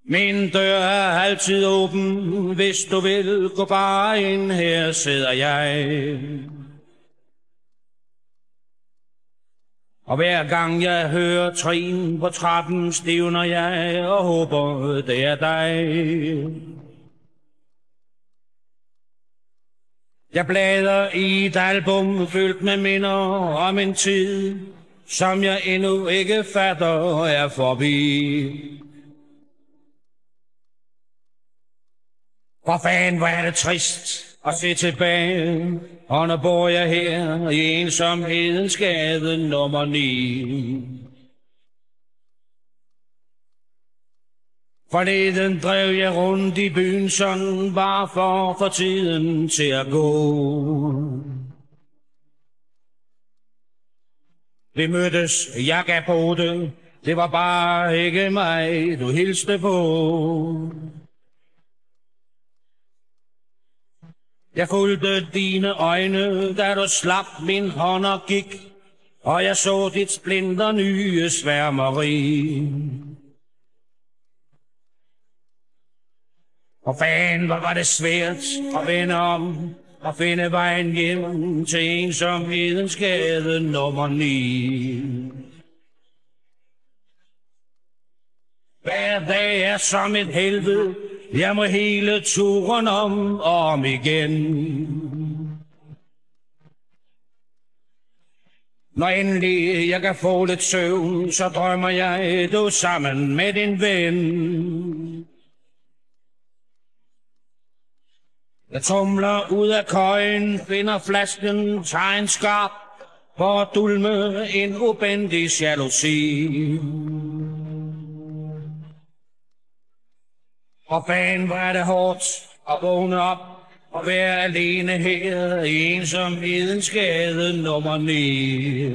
Min dør er altid åben, hvis du vil gå bare ind, her sidder jeg. Og hver gang jeg hører trin på trappen, stivner jeg og håber, det er dig. Jeg bladrer i et album fyldt med minder om en tid, som jeg endnu ikke fatter er forbi. For fanden, hvor er det trist at se tilbage, og nu bor jeg her i ensomhedens gade nummer 9. Forleden drev jeg rundt i byen sådan bare for at få tiden til at gå. Vi mødtes, jeg gav på det var bare ikke mig, du hilste på. Jeg fulgte dine øjne, da du slap min hånd og gik, og jeg så dit splinter nye sværmeri. Og fanden, hvor var det svært at vende om og finde vejen hjem til ensomhedens gade nummer 9. Hver dag er som et helvede, jeg må hele turen om og om igen. Når endelig jeg kan få lidt søvn, så drømmer jeg, du sammen med din ven. Jeg tumler ud af køjen, finder flasken, tager en skarp for at dulme en ubændig jalousi. Og fanden, hvor er det hårdt at vågne op og være alene her i ensomhedens gade nummer 9.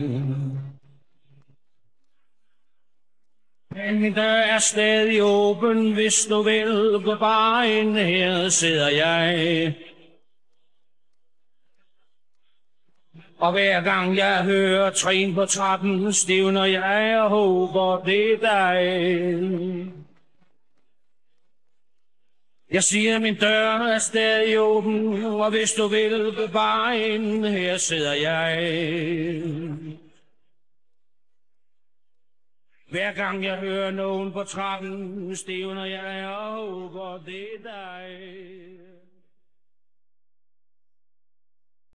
Men min dør er stadig åben, hvis du vil gå bare ind, her sidder jeg. Og hver gang jeg hører trin på trappen, stivner jeg og håber, det er dig. Jeg siger, min dør er stadig åben, og hvis du vil gå bare ind, her sidder jeg. Hver gang jeg hører nogen på trappen, stivner jeg og håber, det er dig.